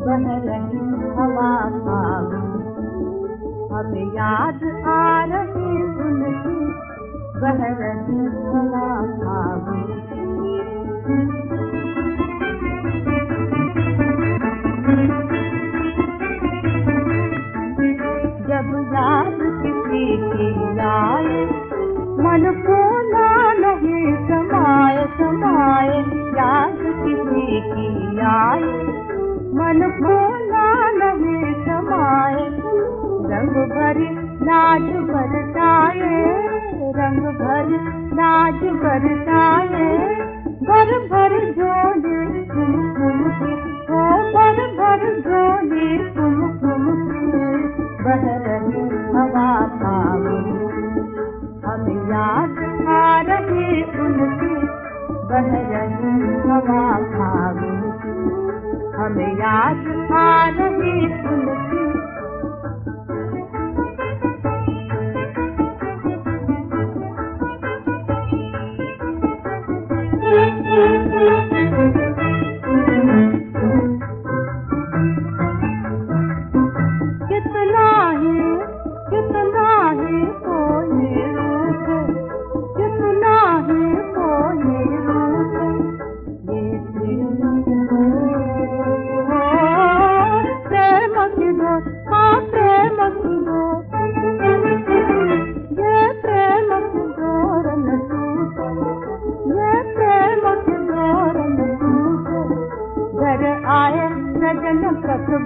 बह रही हवा फागुन, हमें याद आ रही उनकी, बह रही हवा फागुन। जब याद किसी की आए, मन को ना नहीं समाए समाए, याद किसी की आए, मन को ना नहीं समाए। रंग भरी नाज बरसाए, रंग भरी नाज बरसाए, भर भर झोली तुम की, ओ भर भर झोली तुम की, बह रही हवा फागुन, हमें याद आ रही उनकी, बह रही हवा फागुन, हमें याद आ रही उनकी। कितना ही कोई रूठ, कितना ही कोई रूठ, ये प्रेम की डोर, प्रेम की डोर, हाँ प्रेम की डोर, ये प्रेम की डोर न टूटे, ये प्रेम की डोर न टूटे। घर आए सजन प्रभु